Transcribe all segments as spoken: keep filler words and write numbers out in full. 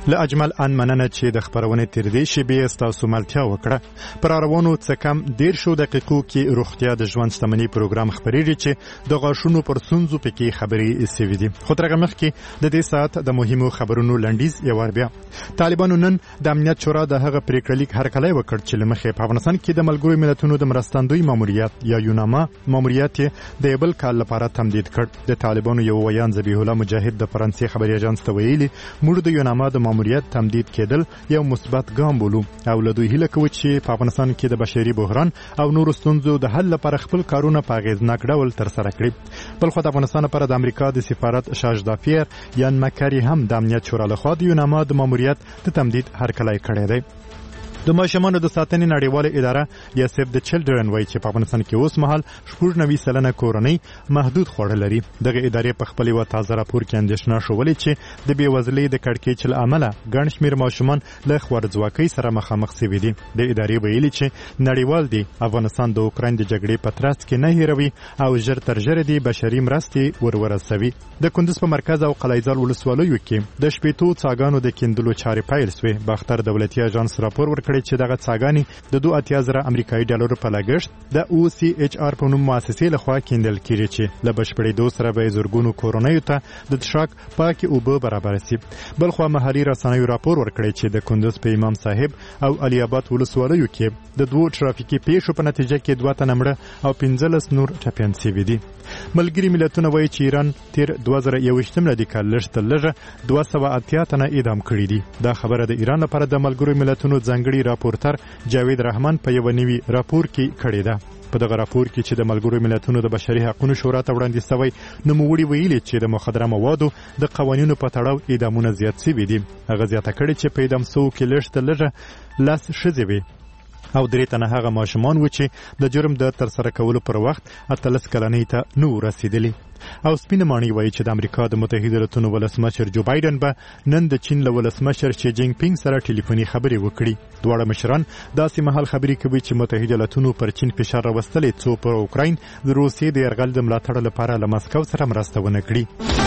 له اجمل ان مننه چې د خبرونې تر دې شیبې ستاسو ملتیا وکړه. پر روانو څه کم ډیر شو دقیقو کې روغتیا د ژوند شتمنۍ پروګرام خبرېږي چې د غاښونو پر ستونزو پکې خبرې سوي دي. خو تر هغه مخکې د دې ساعت د مهمو خبرونو لنډیز یو وار بیا. طالبانو نن د امنیت شورا د هغه پریکړه لیک هرکلی وکړ چې له مخې په افغانستان کې د ملګرو ملتونو د مرستندوی ماموریت یا یوناما ماموریت د بل کال لپاره تمدید کړ. د طالبانو یو ویان ذبیح الله مجاهد د فرانسې خبري اژانس ته ویلي موږ د یوناما د ماموریت تمدید کېدل یو مثبت ګام بولو او له دوی هیله کوو چې په افغانستان کې د بشري بحران او نورو ستونزو د حل لپاره خپل کارونه په اغیزناک ډول ترسره کړي. بل خو د افغانستان لپاره د امریکا د سفارت شاژدافیر یان مکری هم د امنیت شورا لخوا د یوناما د ماموریت د تمدید هرکلی کړی دی. د ماشومانو د ساتنې نړیواله اداره یا سیف د چلډرن وایي چې په افغانستان کې اوس مهال شپږ نوي سلنه کورنۍ محدود خواړه لري. دغه ادارې په خپل یو تازه راپور کې اندېښنه شولې چې د بېوزلۍ د کړکېچ له امله ګڼ شمېر ماشومان له خوارځواکۍ سره مخامخ شوي دي. د ادارې ویلي چې نړیوال دی افغانستان د اوکراین د جګړې په ترڅ کې نه هیروي او ژر تر ژره دی بشري مرستې ور ورسوي. د کندز په مرکز او قلعه‌زال ولسوالیو کې د شپېتو څاګانو د کیندلو چارې پیل شوې. باختر دولتي اژانس راپور ورکړی چې دغه څاګانې د دوه اتیا زره امریکایي ډالرو په لګښت د او سی ایچ آر په نوم مؤسسې لخوا کیندل کیږي چې له بشپړېدو سره به زرګونو کورنیو ته د څښاک پاکې اوبه برابر شي. بلخوا محلي رسنیو راپور ورکړی چې د کندز په امام صاحب او علي آباد ولسوالیو کې د دوه ترافیکي پیښو په نتیجه کې دوه تنه مړه او پنځلس نور ټپیان شوي دي. ملګري ملتونه وایي چې ایران تیر دوه زره یوویشتم لدی کال لږ تر لږه دوه سوه اتیا تنه اعدام کړي دي. دا خبره د ایران لپاره د ملګرو ملتونو ځانګړي راپورټر جاوید رحمان په یو نوي راپور کې کړی ده. په دغه راپور کې چې د ملګرو ملتونو د بشري حقوقو شورا ته وړاندې شوی نوموړي ویلي چې د مخدره موادو د قوانینو په تړاو اعدامونه زیات شوي دي. هغه زیاته کړې چې په اعدام شوو کې لږ تر لږه لس ښځې وي او درې تنه هغه ماشومان و چې د جرم د ترسره کولو پر وخت اتلس کلنۍ ته نه رسیدلي. او سپینه ماڼۍ وایي چې د امریکا د متحده ایالاتونو ولسمشر جو بایدن به نن د چین له ولسمشر شي جینګ پینګ سره ټلیفوني خبرې وکړي. دواړه مشران داسې مهال خبرې کوي چې متحده ایالاتونو پر چین فشار راوستلی څو پر اوکراین د روسیې د یرغل د ملاتړ لپاره له مسکو سره مرسته ونه کړي.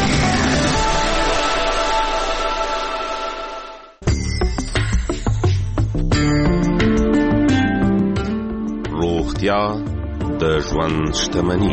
روغتیا د ژوند شتمني.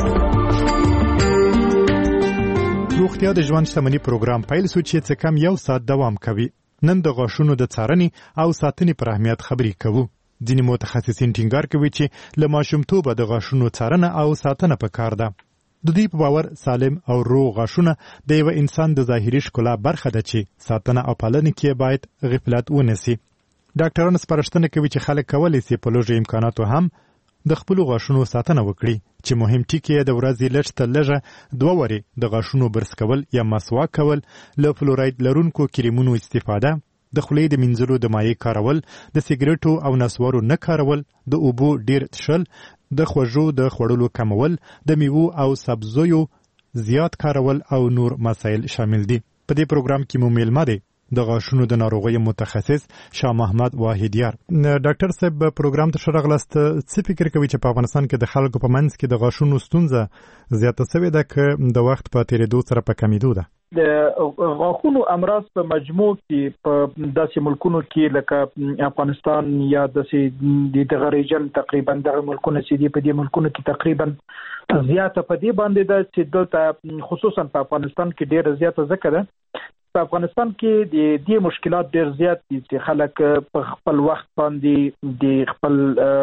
روغتیا د ژوند شتمني پروګرام پیل شو چې څه کم یو ساعت دوام کوي. نن د غاښونو د څارنې او ساتنې پر اهمیت خبرې کوو. ځینې متخصصین ټینګار کوي چې له ماشومتوبه د غاښونو څارنه او ساتنه پکار ده. د دوی په باور سالم او روغ غاښونه د یو انسان د ظاهري ښکلا برخه ده چې ساتنه او پالنه کې باید غفلت ونه سي. ډاکټران سپارښتنه کوي چې خلک کولی شي په لږو امکاناتو هم د خپلو غاښونو ساتنه وکړي چې مهم ټکي یې د ورځې لږ تر لږه دوه وارې د غاښونو برس کول یا مسواک کول، له فلوراید لرونکو کریمونو استفاده، د خولې د مینځلو د مایع کارول، د سیګریټو او نسوارو نه کارول، د اوبو ډیر څښل، د خوږو د خوړلو کمول، د میوو او سبزیو زیات کارول او نور مسایل شامل دي. په دې پروګرام کې مو میلمه دی د غاښونو د ناروغیو متخصص شاه محمد واحدیار. ډاکټر صاحب پروګرام ته ښه راغلاست. څه فکر کوي چې په افغانستان کې د خلکو په منځ کې د غاښونو ستونزه زیاته شوې ده که د وخت په تېرېدو سره په کمیدو ده؟ د غاښونو امراض په مجموع کې په داسې ملکونو کې لکه افغانستان یا داسې د دغه ریجن تقریبا دغه ملکونه چې دي په دې ملکونو کې تقریبا زیاته په دې باندې ده چې دلته خصوصا په افغانستان کې ډېره زیاته ځکه ده. په افغانستان کې د دې مشکلات ډېر زیات دي چې خلک په خپل وخت باندې د خپل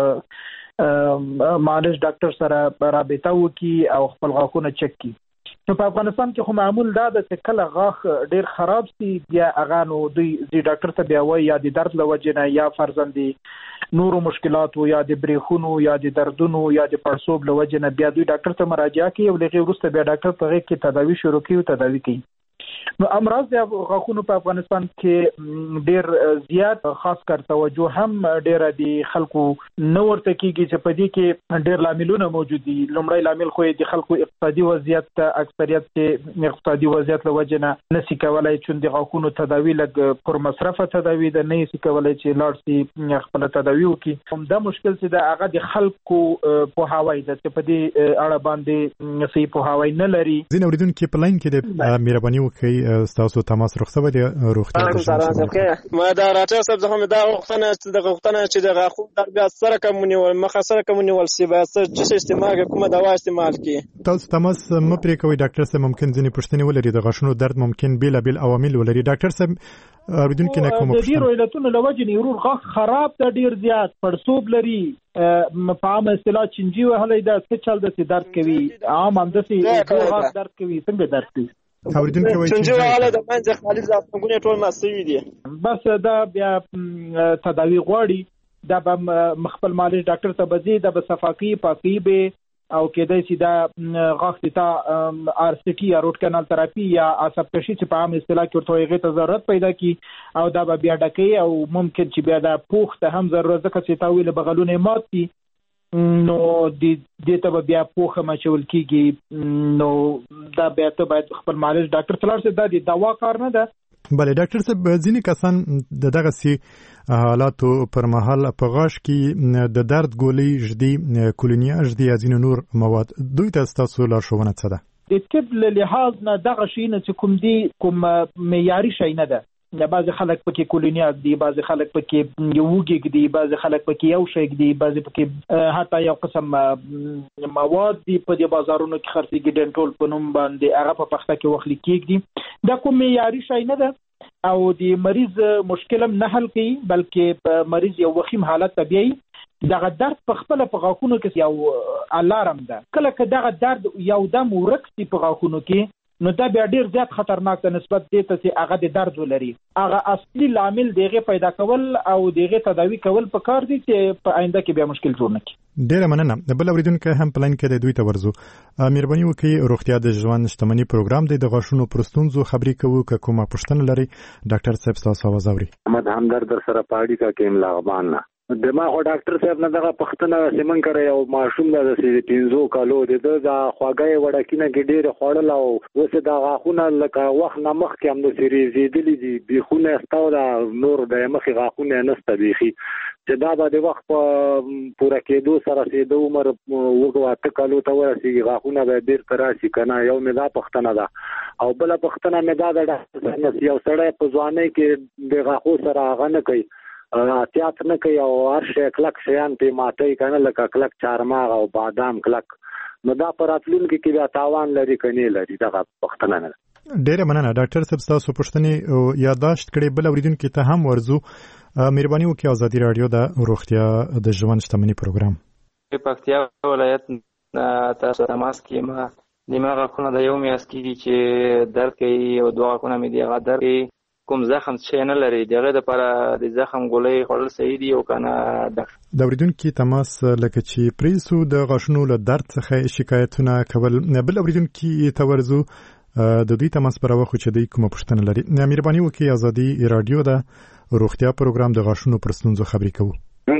معالج ډاکټر سره رابطه وکړي او خپل غاښونه چک کړي. نو په افغانستان کې خو معمول دا ده چې کله غاښ ډېر خراب سي بیا هغه نو دوی د ډاکټر ته بیا وایي یا د درد له وجې نه یا فرضاً د نورو مشکلاتو یا د بریښونو یا د دردونو یا د پړسوب له وجې نه بیا دوی ډاکټر ته مراجعه کوي او له هغې وروسته بیا ډاکټر په هغې کې تداوي شروع کوي او تداوي کوي. نو امراض د غاښونو په افغانستان کې ډېر زیات خاص کر توجه هم ډېره د خلکو نه ورته کېږي چې په دې کې ډېر لاملونه موجود دي. لومړی لامل خو د خلکو اقتصادي وضعیت اکثریت چې اقتصادي وضعیت له وجې نه نسي کولی چې د غاښونو تداوي لږ پر مصرفه تداوي ده، نه یې کولی چې لاړ شي خپله تداوي وکړي. همدا مشکل چې ده هغه د خلکو پوهاوی ده چې په دې اړه باندې صحیح پوهاوی نه لري. ځینې اورېدونکي په لاین کې د مهرباني وکړئ وکي تاسو تماس رخصوي دی روغتیا د ژوند ما دا راټا صاحب زه هم دا وختنه د غوښتنه چې د غاخو د بیا سره کومونی ول مخه سره کومونی ول سی بیا چې استعمال کومه دوا استعمال کی تاسو تماس م پرې کوي ډاکټر صاحب ممکن ځینې پوښتنې ولري د غاښونو درد ممکن بیل بیل عوامل ولري ډاکټر صاحب اوریدونکو کې نه کوم د ډیرو علتونو لوجه نیورون غاښ خراب د ډیر زیات پړسوب لري په عام اصطلاح چنجي وهلې دا څه چل د درد کوي عام اندسي غاښ درد کوي څنګه درد کوي اوریدونکو وایي چنجي وهلې د منځ خالص ځانګړي ټول مسوي دي بس دا بیا تداوی غواړي دا به مخبل مالش ډاکټر ته بځي دا به صفاقي پاکي به او کېدای شي دا غاښ ته آر سی ټي یا روټ کانال تراپي یا عصب کشي چې په عام اصطلاح کې ورته هغه ته ضرورت پیدا کی او دا به بیا ډکې او ممکن چې بیا دا پوښ ته هم ضرورت ځکه چې تاویل بغلونه مات دي نو د دې ته بیا پوښه مچول کیږي نو دا بیا ته باید خپل مالش ډاکټر تلار سره دا د دوا کار نه ده بله ډاکټر صاحب ځینې کسان د دغه سي حالاتو پر مهال په غاښ کې د درد ګولۍ ژدي کولونیا ژدي ځینې نور مواد دوی ته ستاسو لارښوونه څه ده د طب له لحاظ نه دغه شی نه چې کوم دی کوم معیاري شی نه ده یا بعض خلک پکې کولونیا دي بعض خلک پکې یوګي دي بعض خلک پکې یو شی دي بعض پکې حتی یو قسم مواد دي په دې بازارونو کې خرڅيږي ډنټول په نوم باندې هغه په پخته کې وخت لیکيږي دا کوم معیاري شی نه ده او د مریض مشکل هم نه حل کوي بلکې مریض یو وخیم حالت طبيعي دغه درد په خپل په غاښونو کې یو الارم ده کله که دغه درد یو دم ورکسي په غاښونو کې نو دا بیا ډیر زیات خطرناک ده نسبت دې ته چې هغه د درد ولري هغه اصلي عامل دیغه پیدا کول او دیغه تداوی کول په کار دي چې په آینده کې بیا مشکل جوړ نه کړي ډیره مننه بل اوریدونکو هم پلان کې د دوی ته ورزو مهرباني وکړئ روغتیا د ژوند شتمنۍ پروګرام د غاښونو پرستونزو خبري کوو که کومه پوښتنه لري ډاکټر صاحب تاسو आवाज اوري محمد همدرد سره پاړی کا کېم لاغبان نه دماغ ډاکټر صاحب نه دغه پښتنه سیمن کړی او ماشوم د پنځو کالو د د خواګای وړکینه کې ډېر خوړل او اوس د غاښونه لکه وخت نه مخکې هم د سری زیدلی دي بخونه استاو دا نور د مخې غاښونه نسته بيخي چې دا به د وخت په پوره کېدو سره سیده عمر وګواته کالو ته ورسیږي غاښونه به ډېر تراشي کنه یو مې دا پښتنه ده او بل پښتنه مې دا د ډاکټر یو سړی په ځوانۍ کې د غاښو سره هغه نه کوي احتیاط نه کوي او هر شی کلک شیان په ماټي کنه لکه کلک چارماغ او بادام کلک نو دا پراتلونکو کې بیا تاوان لري کني لري دغه پښتنه نه ډیره مننه ډاکټر صاحب تاسو پوښتنې یاداشت کړې بل اوریدونکو ته هم ورزو مهرباني وکړئ ازادي رادیو د روغتیا د ژوند شتمنۍ پروګرام په پکتیا ولایت تاسو تماس کې ما دماغ خونه د یو میاس کې چې درد کوي او دوا خونه مې دی غدر کوي کوم زخم چې نه لري دغه د پر د زخم ګولې خورل صحیح دی او کنه د اوریدونکو تماس لکه چې پریسو د غاښونو له درد څخه شکایتونه کول بل اوریدونکو تورزو د دوی تماس پر واخو چې د کوم پښتنه لري مهرباني وکړئ ازادي رادیو د روغتیا پروګرام د غاښونو پرستونزو خبري کوو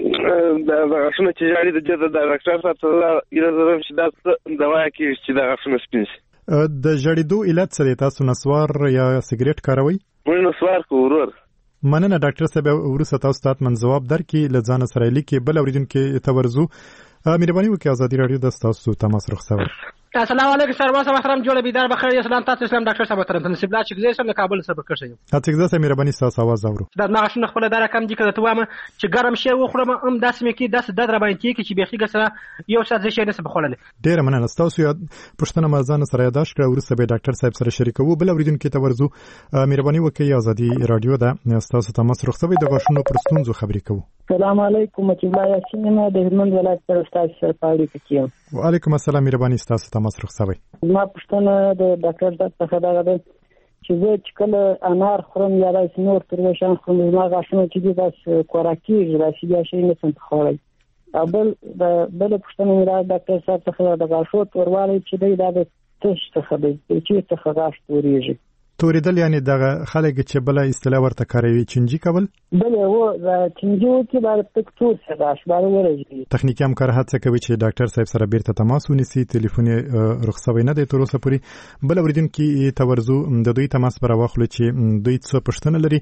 د غاښونو چې جاري د جده د ډاکټر صاحب ته یره چې دا دوا کې چې د غاښونو سپینش د جړېدو علت څه دی تاسو نسوار یا سیګریټ کاروئ مونږ نسوار کوور مننه ډاکټر صاحب ورسته تاسو ته من جواب درکې لزان سره لیکي بل اوریدونکو تورزو مهرباني وکړئ ازادي رادیو د تاسو تماس رخصوي السلام علیکم سرور محترم جوړ بيدار بخیر اسلام تاسو اسلام ډاکټر صاحب محترم نصیب الله چې زه سم کابل سره بکړم اته ځکه چې مهرباني تاسو आवाज اورو دا ما غشنه خپل دار کم دي کړه ته وامه چې ګرم شی وخورم ام داس مې کې داس د دربان کې چې بيخي ګسره یو څه ځای نه بخولل ډیر مننه تاسو یاد پښتنه مرزان سره یاداش کړه ورسره به ډاکټر صاحب سره شریکو بل اوریدونکو ته ورزو مهرباني وکړئ ازادي رادیو دا تاسو تماس رخصوي د غاښونو پرستونزو خبري کوو السلام علیکم چې الله یاسین د هلمند ولایت پر استاد سره پاړی کېم وعلیکم السلام مهرباني تاسو تماس رخصوي ما پښتنه د ډاکټر څخه دا غواړم چې زه چې کله انار خورم یا د نور تروشان خورم ما غاښونه چې دي بس کوراکي راشي یا شي نه څنګه خوري بل بل پښتنه مې د ډاکټر صاحب څخه د غاښو توروالی چې دی دا د تش څخه دی چې څخه غاښ توريږي توریدل یعنی دغه خلک چې بل اصطلاح ورته کاروي چنجي کول بل و چنجي کې باید پکتور سره شباره ورځي تخنیکی همکار هڅه کوي چې ډاکټر صاحب سره بیرته تماس ونیسي ټلیفون رخصوي نه دی تر اوسه پورې بل اوریدونکو تورزو د دوی تماس پر واخلو چې دوی څه پښتنه لري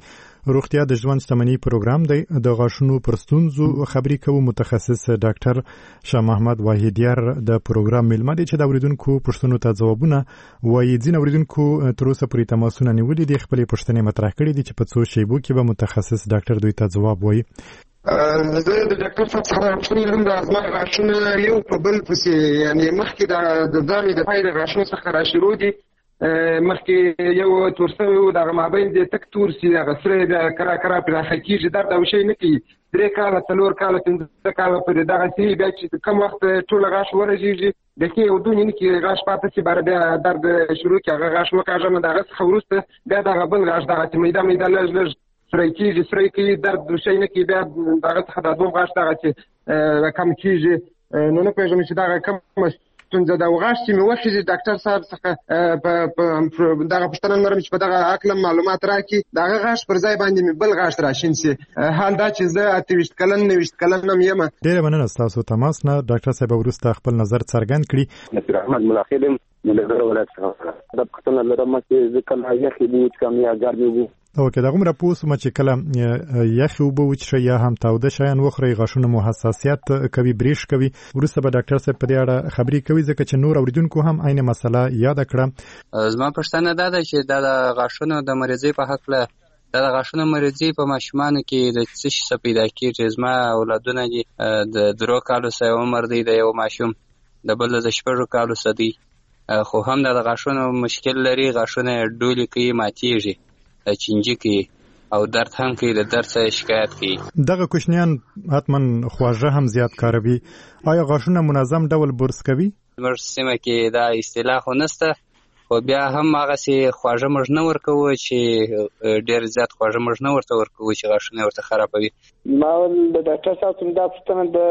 روغتیا د ژوند شتمنۍ پروګرام دی. د غاښونو پر ستونزو خبرې کوو. متخصص ډاکټر شاه محمد واحدیار د پروګرام میلمه دی چې د اوریدونکو پوښتنو ته ځوابونه وایي. ځینې اوریدونکو تر اوسه پورې تماسونه نیولي دي، خپلې پوښتنې مطرح کړي دي چې په څو شیبو کې به متخصص ډاکټر دوی ته ځواب وایي. زه د ډاکټر صاحب سره پوښتنه لرم. د زما غاښونه یو په بل پسې یعنې مخکې د ځانې د پای د غاښونو څخه راشروع دي. مخکې یو تور شوی و، دغه مابین دی تک تور سي، دغه سره د کرا کرا پراخه کېږي، درد او شی نه کوي. درې کاله څلور کاله پنځه کاله پورې دغسې بیا چې کم وخت ټوله غاښ ورژېږي دقیقې یو دوه نیمې کې غاښ پاته شي، باره بیا درد شروع کړي. هغه غاښ وکاږم، د هغه څخه وروسته بیا دغه بل غاښ دغسې میده میده لږ لږ سری کېږي، سری کوي، درد شی نه کوي. بیا دغه څخه دا دوه غاښ دغسې کم کېږي. نو نه پوهېږم چې دغه کومه ستونزه ده. او غاښ چې مې وخېږي ډاکټر صاحب څخه دغه پوښتنه لرم چې په دغه هکله معلومات راکړي. د هغه غاښ پر ځای باندې مې بل غاښ راشین سي. حال دا چې زه اته ویشت کلن نه ویشت کلن هم یم. ډېره مننه ستاسو تماس نه. ډاکټر صاحب وروسته خپل نظر څرګند کړي. نصیر احمد ملاخیل یم، ملګر ولایت څخه. دا پوښتنه لرم چې زه کله یخې دي چې کم یا ګرمې وي. اوکې، دا غومره پوه سوم چې کله یخې اوبه وڅښئ یا هم تاوده شیان وخورئ غاښونه مو حساسیت کوي، بریښ کوي. وروسته به ډاکټر صاحب په دې اړه خبرې کوي، ځکه چې نور اوریدونکو هم عین مسله یاده کړه. زما پوښتنه دا ده چې دا د غاښونو د مریضۍ په هکله، دا د غاښونو مریضۍ په ماشومانو کې د څه شي څخه پیدا کېږي؟ زما اولادونه دي، د درو کالو څه عمر دی د یو ماشوم، د بل د شپږو کالو څه دی، خو هم د غاښونو مشکل لري، غاښونه ډولې کوي، ماتېږي، چینجي کوي او درد هم کوي، د درد څخه شکایت کوي. دغه کوچنیان حتما خواږه هم زیات کاروي. آیا غاښونه منظم ډول برس کوي؟ زموږ سیمه کې دا اصطلاح خو نشته، خو بیا هم هغسې خواږه موږ نه ورکوو چې ډېر زیات خواږه موږ نه ورته ورکوو چې غاښونه ورته خرابوي. ما د ډاکټر صاحب څخه دا پوښتنه ده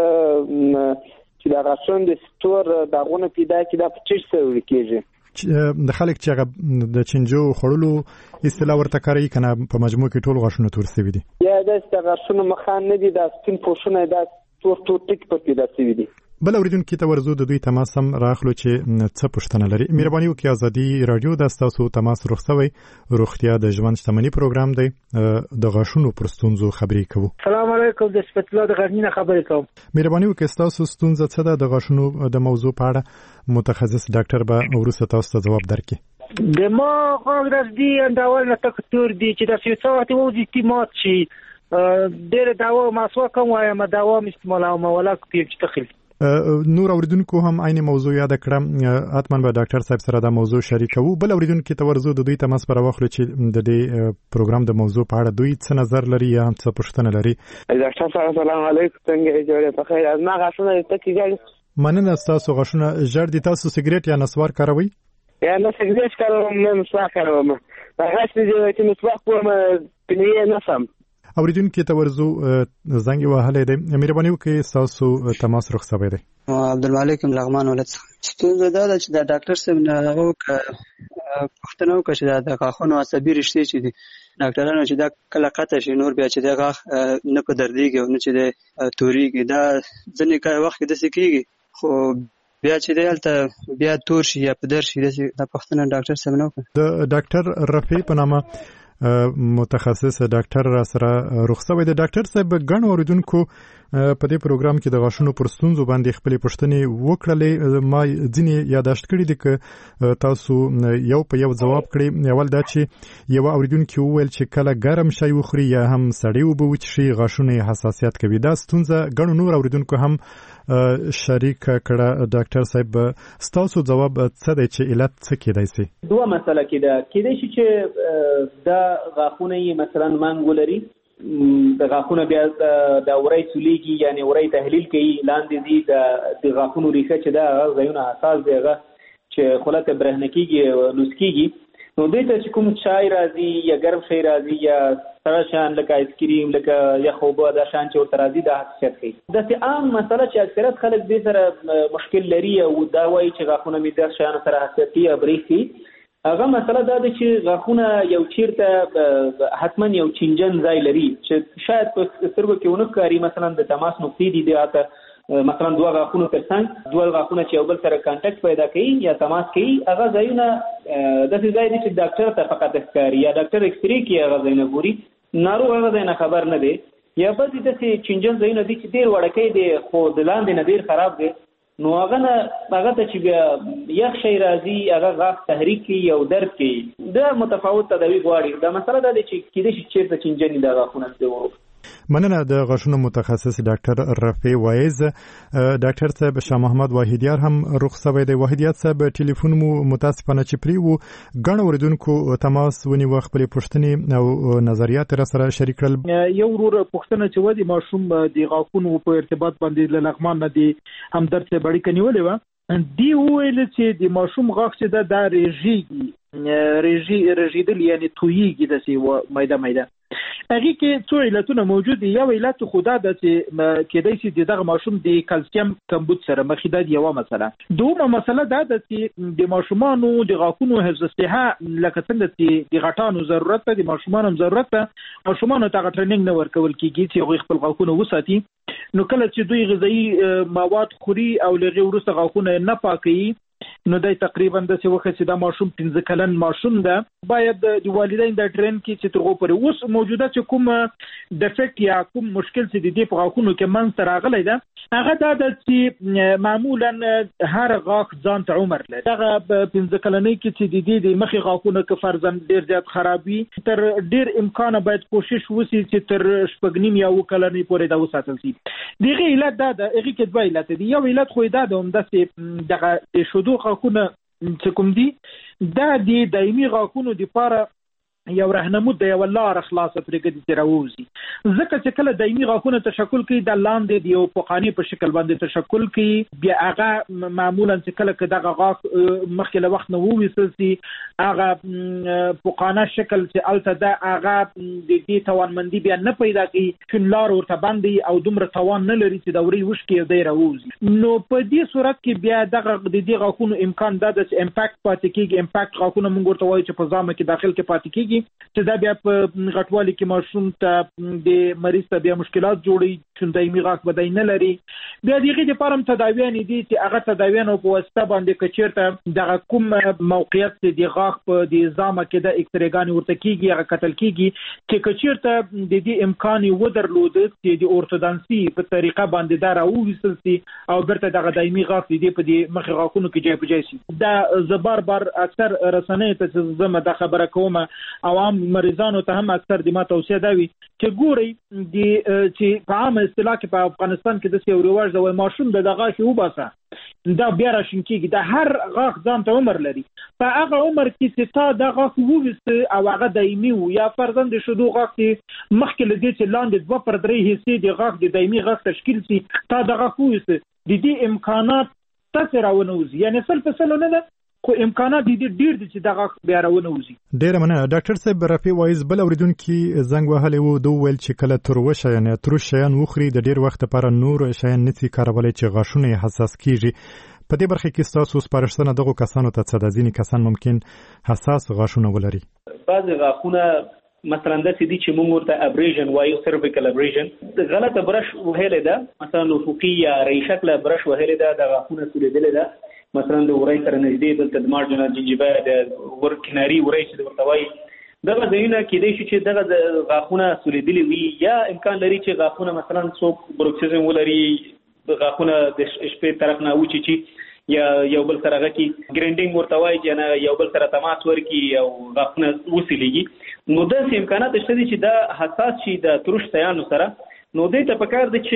چې د غاښونو د ستور داغونه پیدا کړي، دا په څه شي سره کېږي؟ د خلک چې هغه د چینجو خوړلو اصطلاح ورته کاروي که نه په مجموع کې ټول غاښونه تور سوي دي؟ یا داسې د غاښونو مخان نه دي، دا سپین پوښونه دا تور تور ټکي په پیدا سوي دي. بل اوریدونکي ته ورځو، د دوی تماس هم راخلو چې څه پوښتنه لري. مهرباني وکړئ، ازادي راډیو دا ستاسو تماس رخ شوی. روغتیا د ژوند شتمنۍ پروګرام دی. د غاښونو پر ستونزو خبرې کوو. سلام علیکم، د صفت الله د غرنینه خبرې کوم. مهرباني وکړئ، ستاسو ستونزه څه ده؟ د غاښونو د موضوع په اړه متخصص ډاکټر به وروسته تاسو ته ځواب درکړي. د ما غاښ داسې اندول نه تک تور دي چې داسې څه وخت وځي چې مات شي. ډېره دوا مسواک هم وایم، دوا هم استعمالوم، ولا کوم چې تخیل. نور اوریدونکو هم عین موضوع یاد کړم، حتما به ډاکټر صاحب سره دا موضوع شریکوو. بل اوریدونکو ته ورځو، د دوی تماس پر واخلو چې د دې پروګرام د موضوع په اړه دوی څه نظر لري یا هم څه پوښتنه لري. ډاکټر صاحب سلام علیکم، څنګه یې جوړه په خیر؟ از ما غاښونه تکي ګړي. مننه، تاسو غاښونه ژړ دي. تاسو سیګریټ یا نسوار کاروئ؟ یا نه سیګریټ کاروم، نه نسوار کاروم. هغه چې نسوار کوم پنې نه سم. اوریدونکو ته ورځو، زنګ وهلی دی. مهرباني وکړئ، تاسو تماس رخ شوی دی. عبدالمالک لغمان ولایت څخه. ستونزه دا ده چې د ډاکټر صاحب نه پوښتنه وکړه چې د غاښونو عصبي رشتې چې دي، ډاکټرانو چې دا کله قطع شي نور بیا چې د غاښ نه په دردېږي او نه چې د تورېږي، دا ځینې وخت کې داسې کېږي، خو بیا چې دی هلته بیا تور شي یا په در شي. دا پوښتنه ډاکټر صاحب نه وکړه. د ډاکټر رفیع په نامه متخصص ډاکټر را سره رخصوي. د ډاکټر صاحب ګڼ اوریدونکو په دې پروګرام کې د غاښونو پر ستونزو باندې خپلې پوښتنې وکړلې. ما ځینې یاداشت کړي دي که تاسو یو په یو ځواب کړئ. اول دا چې یو اوریدونکي وویل چې کله ګرم شی وخوري یا هم سړې اوبه وڅښي غاښونه حساسیت کوي. دا ستونزه ګڼو نور اوریدونکو هم شریک کړه. ډاکټر صاحب ستاسو ځواب څه دی چې علت څه کېدای شي؟ دوه مسله کېده کېدای شي چې دا غاښونه یې مثلا منګ ولري، د غاښونه بیا د وری سولیږي، یعنی وری تحلیل کوي، لاندې دي د غاښونو ریښه چې دا ځایونه حساس دی، هغه چې خوله ته برېښنا کېږي لوس کېږي، نو دوی ته چې کوم چای راځي یا ګرم شی راځي یا سړه شیان لکه آیسکریم لکه یخ اوبه دا شیان چې ورته راځي دا حساسیت کوي. داسې عام مسله چې اکثریت خلک دې سره مشکل لري او دا وایي چې غاښونه مې د شیانو سره حساسیت کوي یا برېښ کوي، هغه مسله دا ده چې غاښونه یو چیرته حتما یو چینجن ځای لري چې شاید په سترګو کې ونه ښکاري. مثلا د تماس نقطې دي دې مثلا دوه غاښونو ترڅنګ دوه غاښونه چې یو بل سره کانټیکټ پیدا کوي یا تماس کوي، هغه ځایونه داسې ځای دي چې ډاکټر ته فقط ښکاري یا ډاکټر ایکس رې کوي هغه ځایونه ګوري، ناروغ هغه نه خبر نه دی یا بعضې داسې چینجن ځایونه دي چې ډېر وړوکی دی خو د لاندې نه ډېر خراب دی نو هغه نه هغه ته چې بیا یخ شی راځي هغه غاښ تحریک کوي او درد کوي دا متفاوت تداوي غواړي دا مسله دا دی چې کیدای شي چېرته چینجن دا غاښونه دی. مننه د غاښونو متخصص ډاکټر رفیع وایز. ډاکټر صاحب شاه محمد واحدیار هم رخ سوی دی. واحدیار صاحب ټلیفون مو متاسفانه چې پری وو غن اوریدونکو تماس ونیو خپل پوښتنې او نظریات را سره شریک کړل. یو ورور پوښتنه چې ودی ماشوم د غاښونو په ارتباط باندې له لغمان نه دی هم درد څخه بړی کنیولې و دی ویل چې د ماشوم غاښ چې د دا ریژي ریژي ریژیدل یعنی تویږي د سی و مایده مایده هغه کې څو علتونه موجود دي. یو علت خدا د چې کېدای شي دغه ماشوم د کلسیم کمبود سره مخ دی یو مسله. دومره مسله دا ده چې د ماشومانو د غاښونو حفظ صحه لکه څنګه چې د غټانو ضرورت ده د ماشومانو ضرورت ده ماشومانو ته ټریننګ نه ورکول کیږي چې هغه خپل غاښونه وساتي. نو کله چې دوی غذایی مواد خوري او لږه ورسته غاښونه نه پاکي نو دای تقریبا د څه وخت چې دا ماشوم پنځه کلن ماشوم ده باید د والدین د ټرین کې چې ترغو پر اوس موجوده چې کوم ډیفیکټ یا کوم مشکل چې د دې په غاښونو کې منځ ته راغلی ده هغه دا ده چې معمولا هر غاښ ځان ته عمر لري. هغه پنځه کلنۍ کې چې د دې د مخې غاښونه که فرضاً ډېر زیات خرابي تر ډېر امکانه باید کوشش وشي چې تر شپږ نیم یا اووه کلنۍ پورې دا وساتل شي. دغه علت دا ده هغې کې دوه علت دي. یو علت خو دا ده همداسې دغه شودو غاښونه چې کوم دي دا د دایمي غاښونو دپاره یو رهنمود د یو لاره خلاصه پرېږدي چې راووځي ځکه چې کله دایمي غاښونه تشکل کوي د لاندې د یو پوقاني په شکل باندې تشکل کوي بیا هغه معمولا چې کله که دغه غاښ مخکې له وخت نه وویستل شي هغه پوقانه شکل چې هلته ده هغه د دې توانمندي بیا نه پیدا کوي شونلار ورته بند او دومره توان نه لري چې د ورۍ وشکي او دی راووځي. نو په دې صورت کې بیا دغه د دې غاښونو امکان دا ده چې امپاکټ پاتې کېږي. امپاکټ غاښونه موږ ورته وایو چې په ځامه کې داخل کې پاتې کېږي چې دا بیا په غټوالي کې ماشوم ته د مریض ته بیا مشکلات جوړي چې دایمي غاښ بدای نه لري. بیا دغه د پرم تداویانې دي چې هغه تداویانو په واسطه باندې کچیرته دغه کوم موقعیت د غاښ په د ځامه کې د اکسرېګانې ورته کېږي هغه کتل کېږي چې کچیرته د دې امکان و درلود چې د اورتودانسي په طریقه باندې دا راوویستل شي او برته دغه دایمي غاښ د دې په د مخې غاښونو کې جای په جای شي. دا زه بار بار اکثر رسنۍ ته چې زه دا خبره کوم عوام مریضانو ته هم اکثر د ما توصیه دا وي چې ګورئ د چې په عامه اصطلاح کې په افغانستان کې داسې یو رواج ده وایي ماشوم د د غاښ وباسه دا بیا راشین کېږي. دا هر غاښ ځان ته عمر لري. په هغه عمر کې چې تا دا غاښ وویسته او هغه دایمي و یا فرضاً د شودو غاښ کې مخکې له دې چې لاندې دوه پر درې حصې د غاښ د دایمي غاښ تشکیل شي تا د غاښ وویسته د دې امکانات تاسې راونوځي یعنې سل په سلو نه ده خو امکانات دي ډیر دي چې دغه بیا راونوځي. ډیره مننه. ډاکټر صاحب رفیع وایز بل اوریدونکي زنګ وهلی و دوی ویل چې کله تروه شیان یا تروش شیان وخوري د ډیر وخت لپاره نور شیان نشي کارولی چې غاښونه یې حساس کیږي. په دې برخه کې ستاسو سپارښتنه دغو کسانو ته څه ده؟ ځینې کسان ممکن حساس غاښونه ولري. بعضې غاښونه مثلا داسې دي چې موږ ورته ابریژن وایو سرویکل ابریژن غلطه برش وهلې ده مثلا افقي یا ری شکله برش وهلې ده د غاښونه سولیدلې ده مثلا د ورۍ سره نږدې دلته د مارجنال جنجبه د ور کناري ورۍ چې ورته وایي دغه ځایونه کېدای شي چې دغه غاښونه سولیدلي وي یا امکان لري چې غاښونه مثلا څوک بروکسیزم ولري غاښونه د شپې طرف نه وچیچي یا یو بل سره غکي ګرینډینګ ورته وایي چې نه یو بل سره تماس ورکي او غاښونه وسیلېږي. نو داسې امکانات شته دي چې دا حساس شي د تروش شیانو سره. نو دې ته پکار دی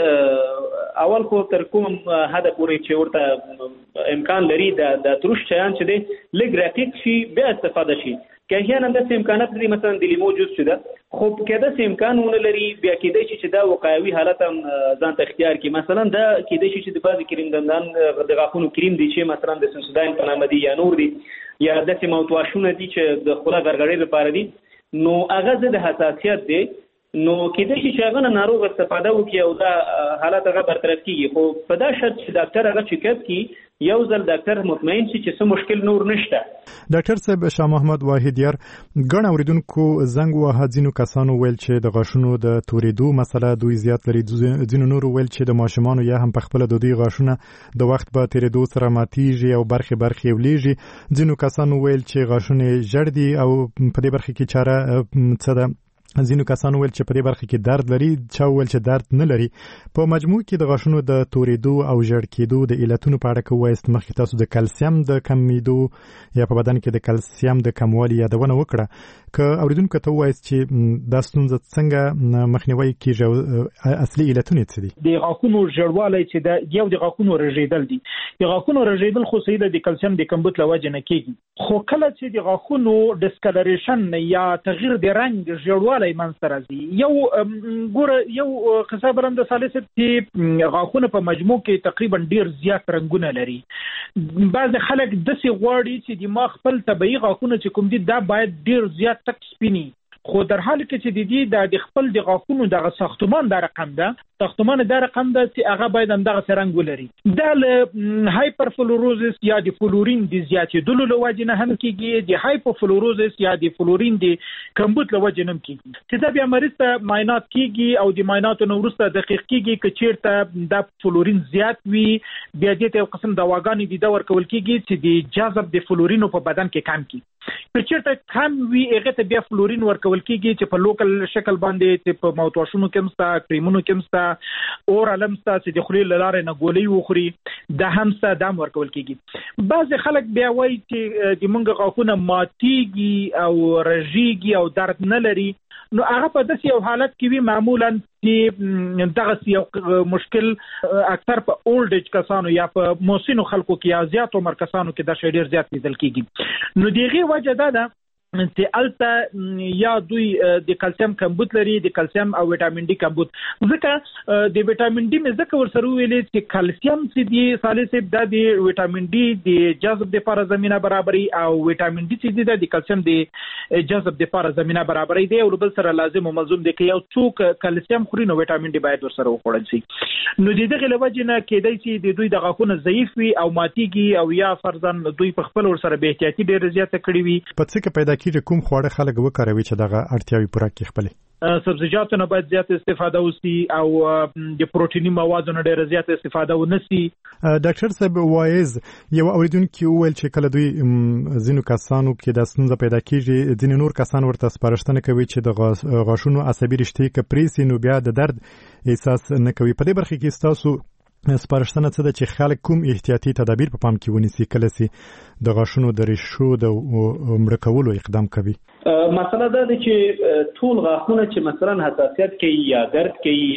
چې اول خو تر کوم حده پورې چې ورته امکان لري د د تروش شیان چې دی لږ رقیق شي بیا استفاده شي. که احیانا داسې امکانات لري مثلا د لیمو جوس چې ده خو که داسې امکان ونه لري بیا کېدای شي چې دا وقایوي حالت هم ځان ته اختیار کړي. مثلا دا کېدای شي چې د بعضې کریم دندان د غاښونو کریم دي چې مثلا د سنسوداین په نامه دي یا نور دي یا داسې موتواشونه دي چې د خوله غرغړې لپاره دي نو هغه ضد حساسیت دی. نو کېدای شي چې هغه نه ناروغ استفاده وکړي او دا حالت هغه برطرف کېږي خو په دا شرط چې ډاکټر هغه چیکاپ کړي یو ځل ډاکټر مطمئن شي چې څه مشکل نور نشته. ډاکټر صاحب شاه محمد واحدیار ګڼ اوریدونکو زنګ وهه ځینو کسانو ویل چې د غاښونو د تورېدو مسله دوی زیات لري. ځینو نورو ویل چې د ماشومانو یا هم په خپله د دوی غاښونه د وخت په تېرېدو سره ماتیږي او برخې برخې یولیږي. ځینو کسانو ویل چې غاښونه یې ژړ دي او په دې برخه کې چاره څه ده؟ ځینو کسانو ویل چې په دې برخه کې درد لري، چا ویل چې درد نه لري. په مجموع کې د غاښونو د تورېدو او ژړ کېدو د علتونو په اړه که ووایاست، مخکې تاسو د کلسیم د کمیدو یا په بدن کې د کلسیم د کموالي یادونه وکړه. که اوریدونکو ته ووایاست چې دا ستونزه څنګه مخنیوي کېږي او اصلي علتونه څه دي؟ د غاښونو ژړوالی چې دا یو د غاښونو رژېدل دي. د غاښونو رژېدل خو صحیح ده، د کلسیم د کمبود له وجې نه کېږي. خو کله چې د غاښونو ډسکلریشن یا تغییر د رنګ ژړوالی منځته راځي، یو ګوره یو قصه برم د سالس چې غاښونه په مجموع کې تقریبا ډیر زیات رنګونه لري. بعض خلک داسې غواړي چې د ما خپل طبیعي غاښونه چې کوم دي دا باید ډیر زیات تک سپینی، خو در حال کې چې د دې د خپل د غاښونو دغه ساختمان د رقم ده ساختمان د رقم ده چې هغه باید هم دغه رنګ ولري. دا له هایپرفلوروزس یا د فلورین د زیاتېدلو له وجې نه هم کېږي، د هایپوفلوروزس یا د فلورین د کمبود له وجې نه هم کېږي، چې دا بیا مریض ته معاینات کېږي او د معایناتو نه وروسته دقیق کېږي که چېرته دا فلورین زیات وي، بیا دې ته یو قسم دواګانې دي دا ورکول کېږي چې د جذب د فلورینو په بدن کې کم کړي. که چېرته کم وي هغې ته بیا فلورین ورکول کېږي چې په لوکل شکل باندې چې په ماوتواشونو کې هم شته، کریمونو کې هم شته، اورال هم شته چې د خولې له لارې نه ګولۍ وخوري، دا هم شته، دا هم ورکول کېږي. بعضې خلک بیا وایي چې د موږ غاښونه ماتېږي او رژېږي او درد نه لري، نو هغه په داسې یو حالت کې وي معمولا چې دغسې یو مشکل اکثر په اولډ ایج کسانو یا په مسنو خلکو کې یا زیات عمر کسانو کې دا شی ډېر زیات لیدل کېږي. نو د هغې وجه دا ده چې الته یا دوی د کلسیم کمبود لري، د کلسیم او ویټامین ډي کمبود. ځکه د ویټامین ډي مې ځکه ورسره وویلې چې کلسیم چې دی صالح صاحب دا د ویټامین ډي د جذب دپاره زمینه برابري او ویټامین ډي چې دی دا د کلسیم د جذب دپاره زمینه برابري دی او بل سره لازم او ملزوم دی که یو څوک کلسیم خوري نو ویټامین ډي باید ورسره وخوړل شي. نو د دغې له وجې نه کېدی چې د دوی د غاښونه ضعیف وي او ماتېږي او یا فرضاً دوی په خپل ورسره بې احتیاطي ډېره زیاته کړې وي. په څه کې پیدا کېږي کوم خواړه خلک وکاروي چې دغه اړتیاوې پوره کړي خپلې؟ سبزیجاتو نه باید زیات استفاده وشي او د پروتیني موادو نه ډېره زیات استفاده ونه شي. ډاکټر صاحب وایز یو اوریدونکي وویل چې کله دوی ځینو کسانو کې دا ستونزه پیدا کېږي، ځینې نور کسان ورته سپارښتنه کوي چې د غاښونو عصبي رشتې که پرې سي نو بیا د درد احساس نه کوي. په دې برخه کې ستاسو سپارښتنه څه ده چې خلک کوم احتیاطي تدابیر په پام کې ونیسي کله چې د غاښونو د ریښو د مړه کولو اقدام کوي؟ مسله دا ده چې ټول غاښونه چې مثلا حساسیت کوي یا درد کوي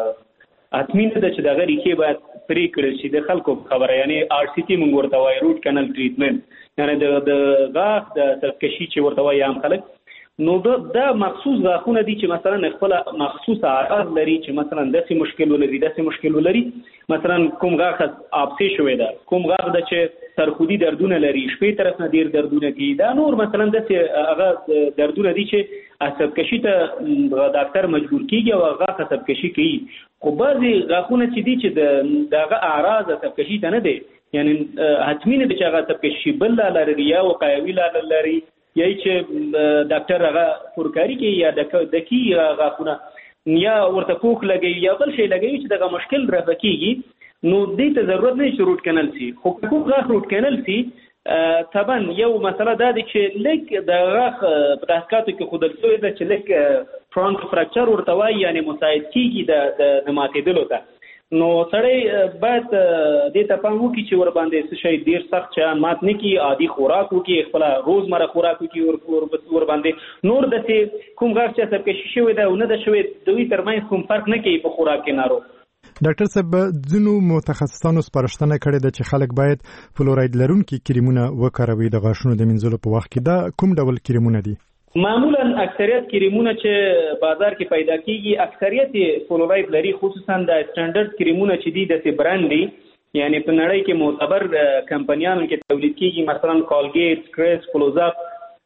حتمي نه ده چې دغه ریښې باید پرې کړل شي. د خلکو خبره یعنی آر سی ټي موږ ورته وایو، روټ کانال ټریټمنټ، یعنی د غاښ د سرکشي چې ورته وایي عام خلک، نو دا مخصوص غاښونه دي چې مثلا خپل مخصوص اعراض لري چې مثلا داسې مشکل ولري داسې مشکل ولري مثلا کوم غاښ آبسي شوی ده، کوم غاښ ده چې سرخودي دردونه لري، شپې طرف نه ډېر دردونه کوي، دا نور مثلا داسې هغه دردونه دي چې عصب کشي ته ډاکټر مجبور کېږي او غاښ عصب کشي کوي. خو بعضې غاښونه چې دي چې دغه اعراض عصب کشي ته نه دی، یعنی حتمي نه دی چې هغه عصب کشي بل لاله لري یا وقایوي لاله لري یا چې ډاکټر هغه پورکاري کوي یا دکي غاښونه یا ورته پوښ لګوي یا بل شی لګوي چې دغه مشکل رفع کېږي، نو دې ته ضرورت نه چې روټ کانال سي. خو که کوم غاښ روټ کانال سي طبعا یو مسله دا ده چې لږ د غاښ په تحقیقاتو کې ښودل شوې ده چې لږ فرانک فراکچر ورته وایي، یعنې مساعد کېږي د ماتېدلو ته. نو سړی باید دې ته پام وکړي چې ور باندې څه شی ډېر سخت شیان مات نه کړي، عادي خوراک وکړي، خپله روزمره خوراک وکړي، ور باندې نور داسې کوم غاښ چې عصب کشي شوی ده او نه ده شوی دوی ترمنځ کوم فرق نه کوي په خوراک کې ناروغ. ډاکټر صاحب ځینو متخصصانو سپارښتنه کړې ده چې خلک باید فلوراید لرونکي کریمونه وکاروي د غاښونو د مینځلو په وخت کې. دا کوم ډول کریمونه دي؟ معمولا اکثریت کریمونه چې بازار کې پیدا کیږي اکثریت فلوراید لري، خصوصا د سټانډرډ کریمونه چې دي د برانډ دي، یعنی په نړۍ کې معتبر کمپنیانو کې تولید کیږي، مثلا کالګیټ، کرس، فلوزاپ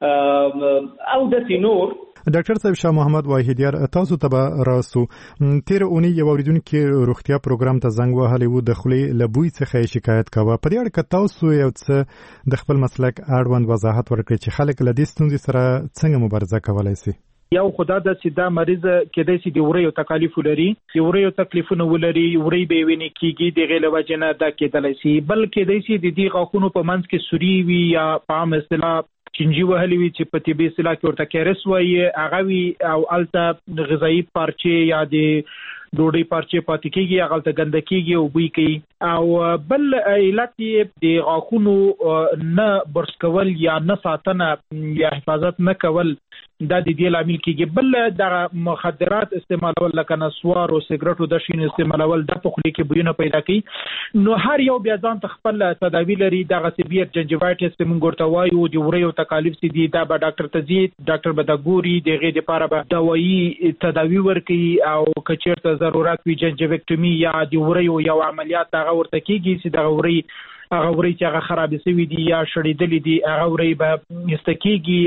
او د نور. ډاکټر صاحب شاه محمد واحدیار، تاسو ته راسو تیر اونۍ یو اوریدونکي روغتیا پروګرام ته زنګ وهلی و، د خولې له بوی څخه شکایت کاوه. په دې اړه که تاسو یو څه د خپل مسلک اړوند وضاحت ورکړئ چې خلک له دې ستونزې سره څنګه مبارزه کولی شي؟ یو خدا د سیدا مریض کېدای شي د وریو تکالیف ولري د وریو تکلیفونه ولري وری به ویني کیږي د غیله وجنه دا کېدای شي بل کېدای شي د دې غاښونو په منځ کې سوري وي یا په عام اصطلاح چنجي وهلي وي چې په طبي اصطلاح کې ورته کیرس وایي هغه وي او الته غذایی پارچې یا د ډوډۍ پارچې پاتې کېږي هغه ته ګندکیږي او بوی کوي او بل علت د غاښونو نه برس کول یا نه ساتنه یا حفاظت نه کول دا د دې لامل کېږي بل د مخدرات استعمالول لکه نسوار او سیګریټ او د شین استعمالول د په خولي کې بویونه پیدا کوي نو هر یو بیا ځان ته خپل تداوی لري د غسبیت جنجوایټس موږ ورته وایو د وریو تکالیف سي دي دا به ډاکټر ته ځي ډاکټر به د ګوري دغه لپاره به دوايي تداوی ورکي او کچیرته ضرورت وي جنجویکټومي یا د وریو یو عملیات هغه ورته کېږي چې د وری هغه وری چې هغه خراب شوی دي یا شړېدلې دي هغه وری به استکیږي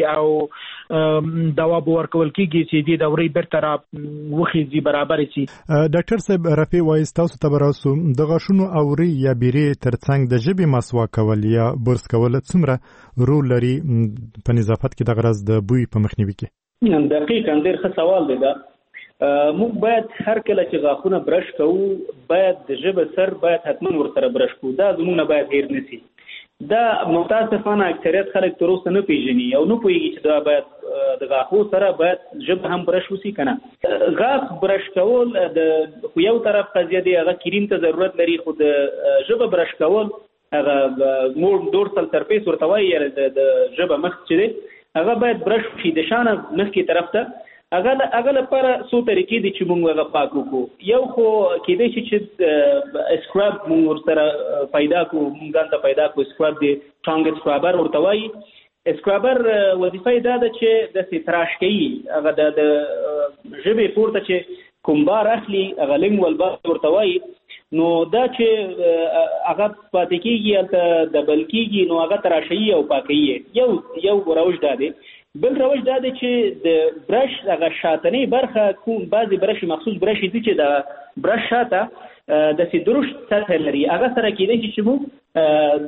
او دوا به ورکول کېږي چې د وری بیرته را وخیږي برابر شي. ډاکټر صاحب رفیع وایي تاسو ته براسو د غاښونو او وری یا بیرې ترڅنګ د ژبې مسواک کول یا برس کول څومره رول لري په نظافت کې د غرض د بوی په مخنیوي کې؟ دقیقاً ډېر ښه سوال دی دا. موږ باید هر کله چې غاښونه برش کوو باید د ژبه سر باید حتما ورسره برش کوو دا زموږ نه باید هیر نشي. دا متاسفانه اکثریت خلک تر اوسه نه پیژني او نه پوهیږي چې دا باید د غاښو سره باید ژبه هم برش وشي کنه. غاښ برش کول د خو یو طرف قضیه دی هغه کریم ته ضرورت لري خو د ژبه برش کول هغه مور دورسل سرفیس ورته وایي د ژبه مخ چې دی هغه باید برش شي د شانه مخکې طرف ته هغه هغه لپاره څو طریقې دي چې موږ هغه پاک وکړو. یو خو کېدای شي چې اسکراب موږ سره پیدا کړو موږ ته پیدا کړو اسکراب دی ټانګ اسکرابر ورته وایي. اسکرابر وظیفه دا ده چې د تراش کوي هغه د ژبې پورته چې کوم بار اخلي هغه لینګوال بار ورته وایي نو دا چې هغه پاتې کېږي هلته دبل کېږي نو هغه تراشوي او پاکوي. یو یو روش دا دی. بل روش دا دی چې د برش هغه شاتنۍ برخه کوم بعضې برش مخصوص برش دي چې د برش شاته داسې درشت سطح لري هغه سره کېدای شي چې موږ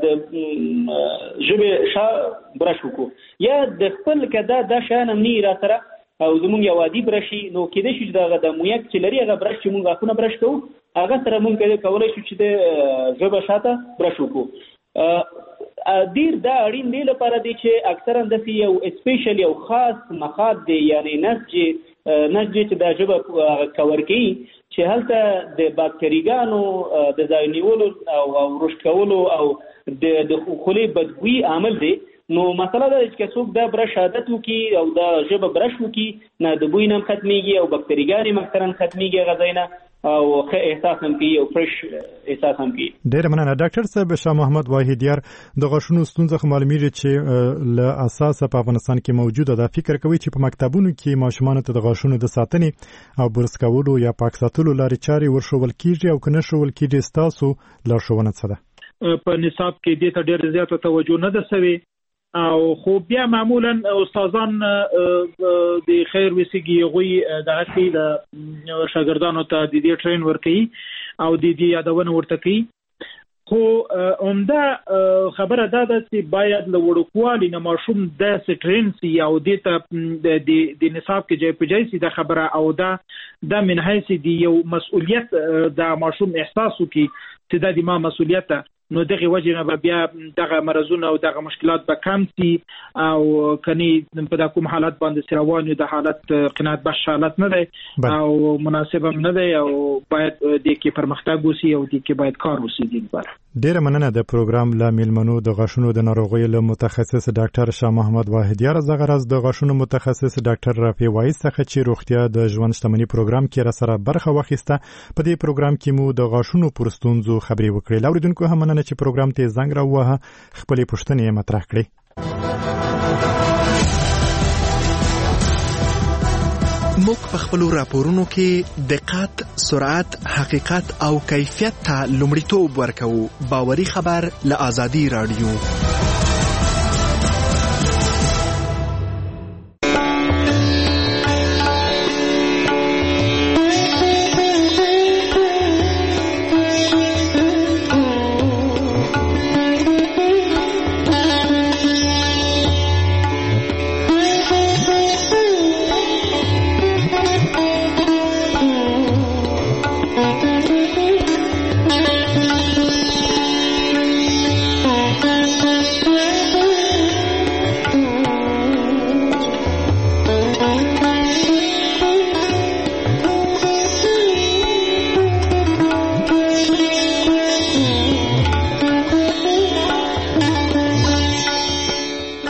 د ژبې شا برش وکړو یا د خپل که دا دا شیان هم نه را سره او زموږ یو عادي برشي نو کېدای شي چې دغه د مویک چې لري هغه برش چې موږ غاښونه برش کوو هغه سره موږ کولی شو چې د ژبه شاته برش وکړو. ډیر دا اړین دی لپاره دی چې اکثرا داسې یو اسپیشل یو خاص مخاط دی یعنی نسج نسج چې دا ژبه کور کوي چې هلته د باکتریګانو د ځای نیولو او رشد کولو او د خولې بدبوي عامل دی. نو مسله دا چې څوک دا برش عادت وکړي او دا ژبه برش وکړي نه د بوی نه ختمیږي او باکتریګانې اکثرا ختمیږي هغه ځای نه او ښه احساس هم کوي او فرش احساس هم کوي. ډېره مننه. ډاکټر صاحب شاه محمد واحدیار د غاښونو ستونزه خو معلومیږي چې له اساسه په افغانستان کې موجوده ده. فکر کوي چې په مکتبونو کې ماشومانو ته د غاښونو د ساتنې او برس کولو یا پاک ساتلو لارې چارې ورښول کېږي او که نه ښوول کېږي ستاسو لارښوونه څه ده؟ په نصاب کې دې ته ډېره زیاته توجه نه ده سوې او خو بیا معمولا استادان د خیر وسیږي غوي دغه کې د شاګردانو ته د دې ټرین ورکي او د دې یادونه ورته کوي. خو عمده خبره دا ده چې باید له وړوکوالي نه ماشوم د ټرین سي او د د نصاب کې جای په جای سي د خبره او دا د من حیث دی یو مسؤلیت د ماشوم احساس وکي چې د ما مسؤلیت ده نو دغه وجه نه بیا دغه مرزونه او دغه مشکلات به کم سي او کني په کوم حالت باندې سروان د حالت قناعت بخش حالت نه دی او مناسب هم نه دی او باید د کې پرمختګ وسی او د کې باید کار وسی دي. ډیره مننه. د پروګرام لا میلمنو د غاښونو د ناروغیو له متخصص ډاکټر شاه محمد واحدیار زغه راز د غاښونو متخصص ډاکټر رفیع وایي څخه چې روغتیا د ژوند شتمنۍ پروګرام کې را سره برخه واخیسته. په دې پروګرام کې مو د غاښونو پر ستونزو خبرې وکړې. لاوریدونکو هم مننه چې پروګرام ته زنګ راووهه خپلې پوښتنې مطرح کړې. موږ په خپل راپورونو کې دقت، سرعت، حقیقت او کیفیت ته لومړیتوب ورکوو. باوري خبر له آزادي رادیو.